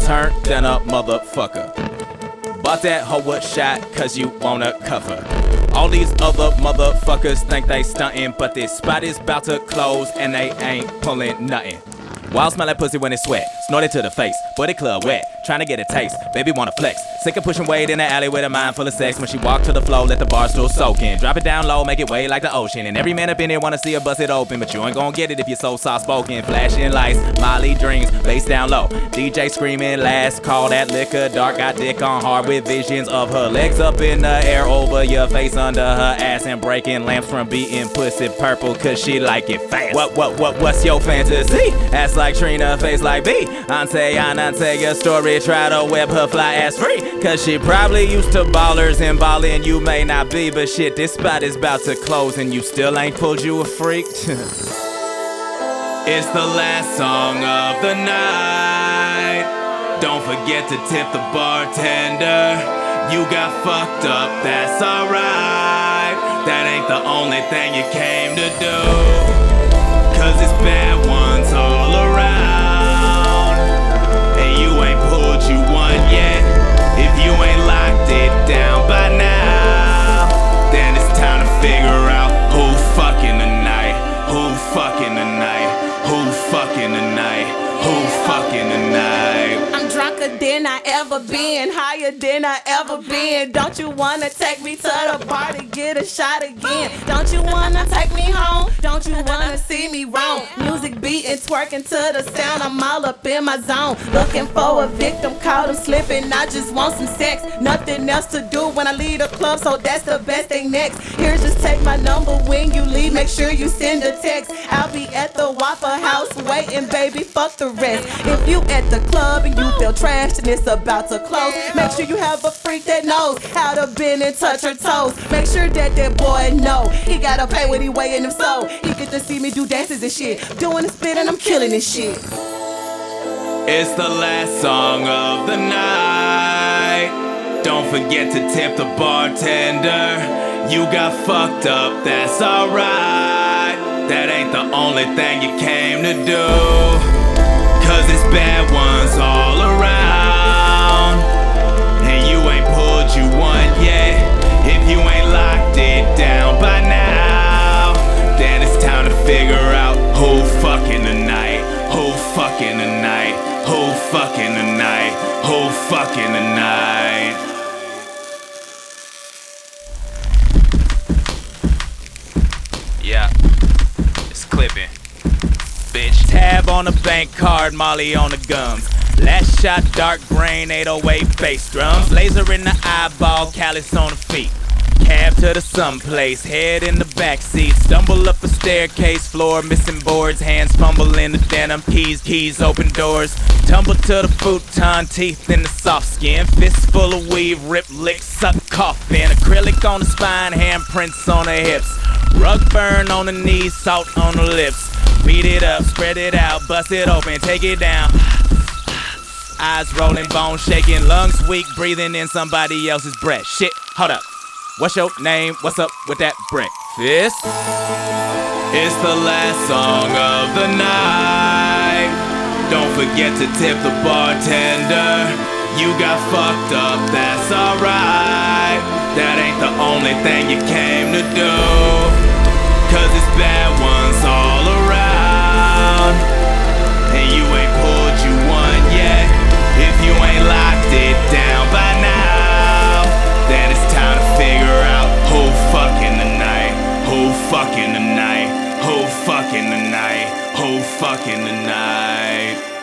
turned than a motherfucker. Bought that hoe a shot cause you wanna cuff her. All these other motherfuckers think they stuntin', but this spot is about to close and they ain't pulling nothing. Wild smell like pussy when it sweat, snorted to the face, booty club wet, trying to get a taste, baby wanna flex. Sick of pushing weight in the alley with a mind full of sex. When she walk to the floor, let the bar stool soak in. Drop it down low, make it way like the ocean. And every man up in here wanna see her bust it open, but you ain't gon' get it if you're so soft-spoken. Flashing lights, Molly dreams, bass down low, DJ screaming last call, that liquor dark, got dick on hard with visions of her legs up in the air over your face under her ass, and breaking lamps from beating pussy purple cause she like it fast. What's your fantasy? Ass like Trina, face like B. Ante your story, try to web her fly ass free, cause she probably used to ballers and ballin', you may not be, but shit, this spot is about to close and you still ain't pulled you a freak. It's the last song of the night. Don't forget to tip the bartender. You got fucked up, that's alright. That ain't the only thing you came to do, cause it's bad ones all around, and you ain't pulled you one yet. If you ain't locked it down by now, then it's time to figure out who fucking tonight, who fucking tonight, who fucking tonight, who fucking tonight. I'm drunker than I ever been, higher than I ever been. Don't you wanna take me to the bar to get a shot again? Don't you wanna take me home? Don't you wanna see me roam? Music beating, twerking to the sound, I'm all up in my zone. Looking for a victim, caught him slipping, I just want some sex. Nothing else to do when I leave the club, so that's the best thing next. Here, just take my number when you leave, make sure you send a text. I'll be at the Waffle House waiting, baby, fuck the rest. If you at the club and you feel trashed and it's about to close, make sure you have a freak that knows how to bend and touch her toes. Make sure that boy know he gotta pay what he weighing him, so he get to see me do dances and shit. Doing the spit and I'm killing this shit. It's the last song of the night. Don't forget to tip the bartender. You got fucked up, that's alright. That ain't the only thing you came to do, cause it's bad ones all around, and you ain't pulled you one yet. If you ain't locked it down by now, then it's time to figure out who fucking tonight, who fucking tonight, who fucking tonight, who fucking tonight. Yeah, it's clipping. Bitch, tab on the bank card, Molly on the gums. Last shot, dark brain, 808 bass drums. Laser in the eyeball, callus on the feet. Cab to the someplace, head in the backseat. Stumble up a staircase, floor missing boards. Hands fumble in the denim, keys open doors. Tumble to the futon, teeth in the soft skin. Fist full of weave, rip, lick, suck, coffin. Acrylic on the spine, handprints on the hips. Rug burn on the knees, salt on the lips. Beat it up, spread it out, bust it open, take it down. Eyes rolling, bones shaking, lungs weak, breathing in somebody else's breath. Shit, hold up. What's your name? What's up with that breakfast? It's the last song of the night. Don't forget to tip the bartender. You got fucked up, that's alright. That ain't the only thing you came to do, cause it's bad ones all around, and you ain't pulled you one yet. If you ain't locked it down by now, then it's time to figure out who fucking tonight, who fucking tonight, who fucking tonight, who fucking tonight.